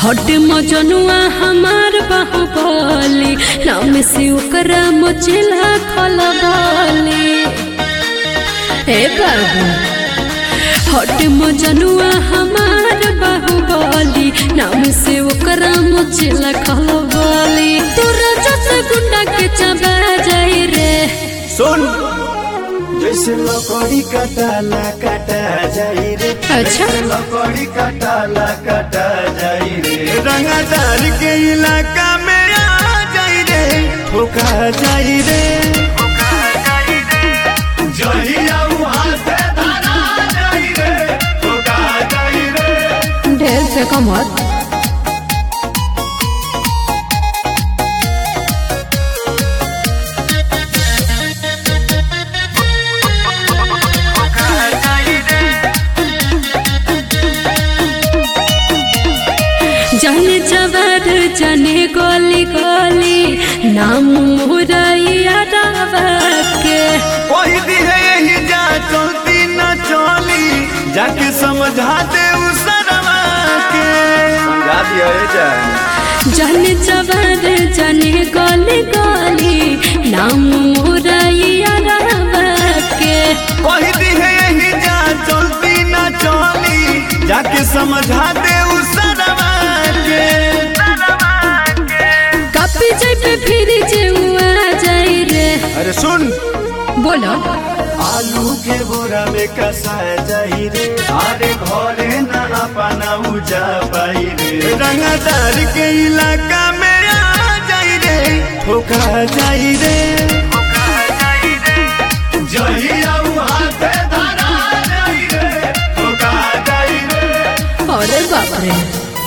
हट मजनुआ हमार बाहुबली नाम से ओकरा मचला खलबली। हे बाबू हट मजनुआ हमार बाहुबली नाम से ओकरा मचला खलबली। तोरा जस गुंडा के चबा जाई रे। सुन जैसे लकड़ी कटाला कटा जाई रे। अच्छा लकड़ी कटाला कटा जाई रे। रंगदार के इलाका में आ जाई रे। ठोका जाई रे। जहिया वहाँ से धरा जाई रे। ठोका जाई रे। ढेर से कमत जाने जवार जाने गोली गोली नाम मुरैया के कोई दी है यही जा चलती न चली जाके समझा दे उस सरवा के। समझा दिया जा जाने जवार जाने गोली गोली नाम मुरैया के कोई दी है यही जा चलती न चली जाके समझा दे उस सरवा के। कपी पे फिर जुआ जाई रे। अरे सुन बोलो आलू के बोरा में कसा जाई रे। अरे घरे ना अपना उजा पाई रे। रंगदार के इलाका में आ जाई रे। ठोका जाई रे। जहिया वहाँ से धरा जाई रे। ठोका जाई रे। अरे बाप रे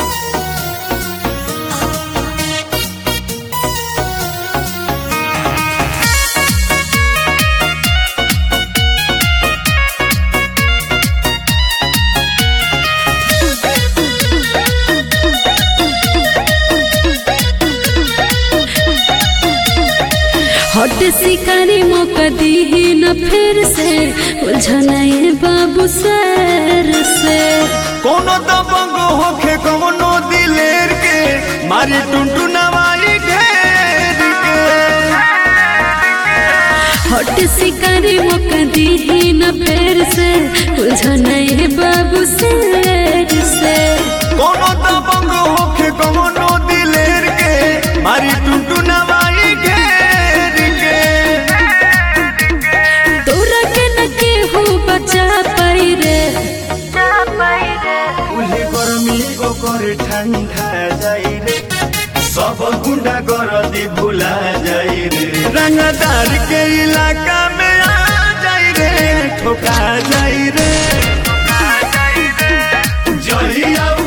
हट शिकारी मौका दी न फिर से उलझनाए बाबू सर से। कोनो दबंग होखे कोनो दिलेर के मारी टुनटुनवाई घेर के। हट शिकारी मौका दी न फिर से उलझनाए बाबू सर से। कोनो दबंग होखे कोनो दिलेर के मारी टुनटुनवाई घेर के। तोरा के न केहू बचा पाई रे। उहे गर्मी ओकर ठंडा जाई रे। सब गुंडा गर्दी भुला जाई रे। रंगदार के इलाका में आ जाई रे। ठोका जाई रे। जहिया